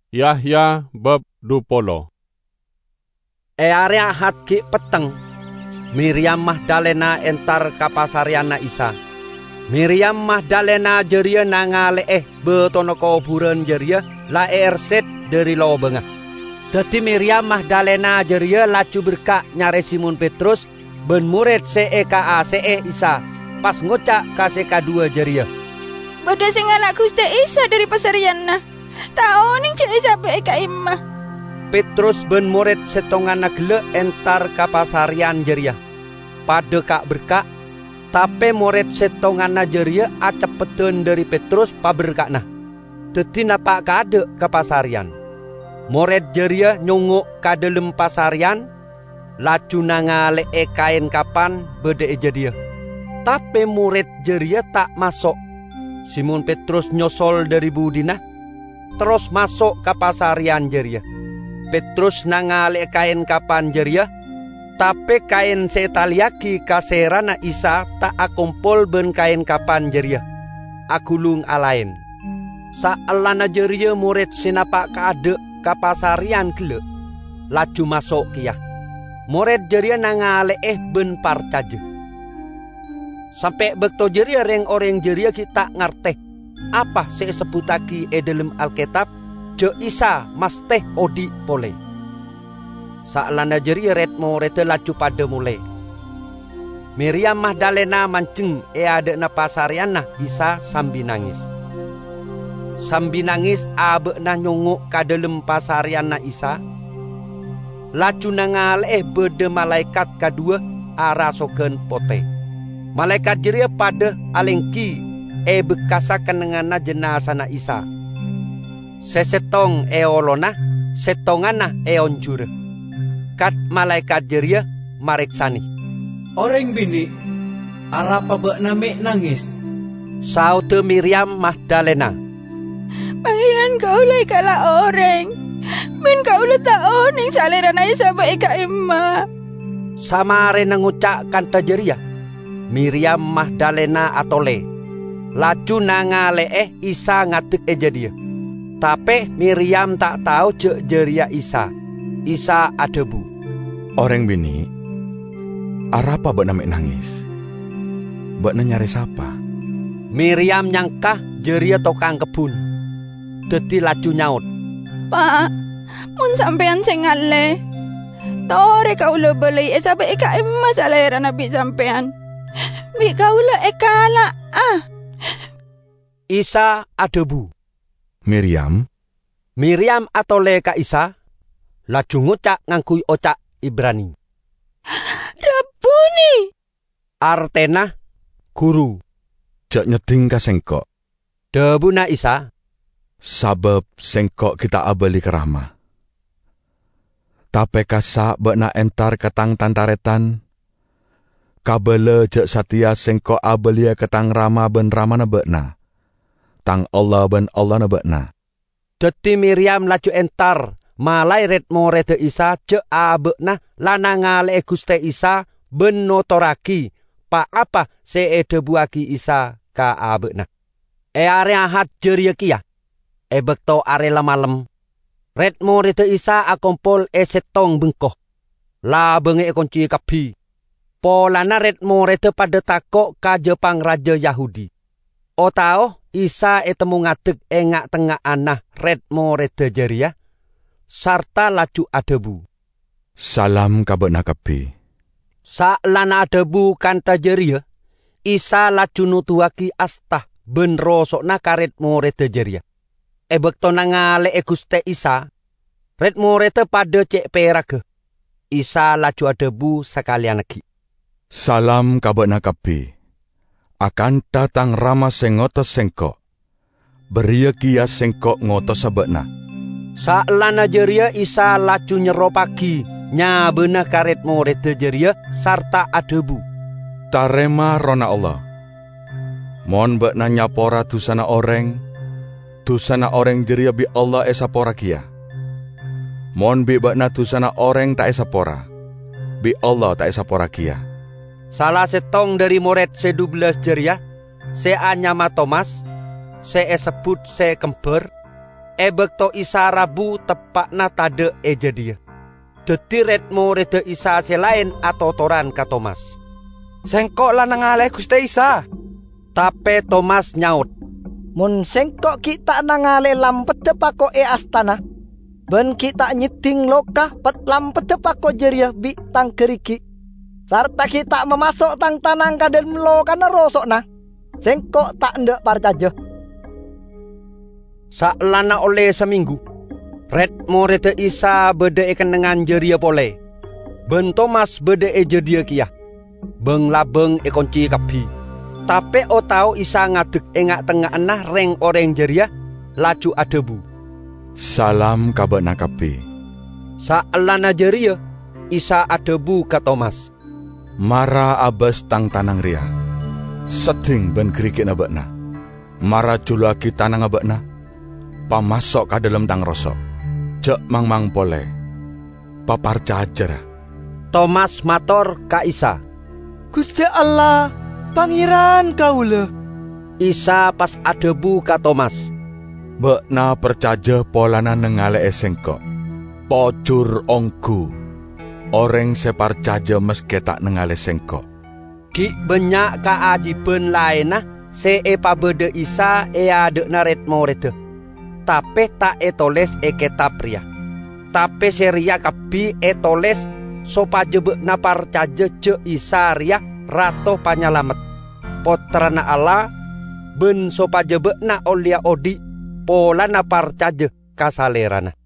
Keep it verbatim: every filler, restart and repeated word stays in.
Yahya bab dupolo. E area hat ki peteng, Miriam Magdalena entar kapasariana Isa. Miriam Magdalena jeria nangale eh betono kuburan jeria la erset dari lo bengah. Dadi Miriam Magdalena jeria lacu berkak nyare Simon Petrus ben murid C E K A C E Isa pas ngocak ka C K dua jeria. Bada sing anak Gusti Isa dari pasariana. Tao ning cek Isa be ka imah. Petrus ben murid setongan gele entar kapasarian jeria. Pada kak berkak, tapi murid setongan jeria acepeten dari Petrus paberkakna. Dadi napa kade kapasarian. Murid jeria nyunguk ka dalem pasarian, laju nangale e kain kapan bede jedia. Tapi murid jeria tak masuk. Simon Petrus nyosol dari budina, terus masuk ke pasarian jeria. Petrus nangale kain kapan jeria, tapi kain setaliaki kaserana Isa tak akumpul ben kain kapan jeria. Agulung alain. Saalana jeria murid sinapa kade ka pasarian gele, laju masuk kia. Murid jeria nangale eh ben parcaje. Sampai bekto jeria reng orang jeria kita ngerteh apa se sebutaki e dalam Alkitab je Isa mas teh odi pole. Saalana jeria red murid laju pada mulai. Miriam Magdalena mancing e ada na pasariana Isa sambil nangis. Sambil nangis abe na nyunguk ka dalam pasariana Isa. Laju nangal eh bede malaikat kedua arasoken pote. Malaikat jeria pada alengki e bekasakan dengan jenazah Isa. Sesetong e olona, setongana e onjur. Kat malaikat jeria mareksani. Orang bini, arapa bek name nangis. Saute Miriam Magdalena. Pangiran kau lai kala orang. Men kau le tao ning saliran Isa be ka imah. Samare nangucak kanta jeria. Miriam Magdalena atole. Laju nangale eh Isa ngatek eja dia. Tapi Miriam tak tahu cek jeria Isa. Isa adebu. Orang bini, arapa bak name nangis? Bak nyari siapa? Miriam nyangkah jeria tokang kebun. Dadi laju nyaut. Pak, mun sampean sing ngale. Tore kau le beli Isa be ka imah saliran nabi sampean. Bi kaula ekala ah. Isa adebu. Miriam. Miriam atole ka Isa. Laju ngucak ngangkui ocak Ibrani. Rabbuni. Artena guru. Jak nyeding ka sengkok. Debuna Isa. Sabab sengkok kita abeli kerama. Tapi kasa bekna entar ketang tantaretan. Kabele jek satia sengko abelia ketang rama ben ramana bekna. Tang Allah ben Allah na bekna. Deti Miriam laju entar malai red more te Isa jek abekna lanangale Guste Isa ben notoraki pa apa se edebuaki Isa ka abekna. E area hat jeria kia. E bekto are lamalem. Red more te Isa akompol e setong bengkoh. La benge e kunci kapi. Polana red more te pada takok ka Jepang Raja Yahudi. O tao Isa etemu ngatek engak tengah anah red more te jeria. Sarta laju adebu. Salam kabena kapi. Saalana adebu kanta jeria. Isa laju nutuaki astah ben rosokna karet more te jeria. E bekto nangale e Guste Isa. Red more te pada cek perake. Isa laju adebu sekalian lagi. Salam kabena kapi. Akan datang rama sengotos sengkok. Beria kia sengkok ngotos sabekna. Saalana jeria Isa laju nyeropaki nyabena karet more te jeria sarta adebu. Tarema rona Allah. Mon bekna nyapora tusana orang. Tusana orang jeria bi Allah esapora kia. Mon bi bekna tusana orang tak esapora. Bi Allah tak esapora kia. Salah setong dari murid sedua belas jeria, se anyama Thomas, se esebut se kember, E bekto Isa Rabu tepakna tade eja dia. Dadi ret murid Isa selain atau toran ka Thomas. Sengkok lah nangale Gusti Isa. Tapi Thomas nyaut, Mun sengkok kita nangale lampet pako e astana. Ben kita nyeting lokah pet lampet pako jeria bi tang keriki. Sarta kita memasok tang tanang kaden melo kana rosok na. Sengkok tak ndak parcaja. Saklana oleh seminggu, red murid Isa bede kenengan jeria pole. Ben Thomas bede e jedia kia. Beng labeng e kunci kapi. Tapi o tau Isa ngadeg engak tengah enah reng oreng jeria laju adebu. Salam kabena kapi. Saklana jeria Isa adebu ka Thomas. Mara abas tang tanang ria. Seting ben kerikit abekna. Mara julaki tanang abekna. Pamasok ka dalam tang rosok. Cek mang-mang pole. Paparca ajar. Thomas mator ka Isa. Gusti Allah, pangeran kaula. Isa pas adebu ka Thomas. Bekna percaja polana nengale esengkok. Pocur ongku. Orang separcaja meske tak nengale sengkok. Ki banyak keajiban lainah se e pabede Isa e ade naret morete. Tapi tak e toles e kitab ria. Tapi seria kapi e toles sopa jebek na parcaja ce Isa ria rato panyalamet. Potrana Allah ben sopa jebek na olia odi pola na parcaja kasalerana.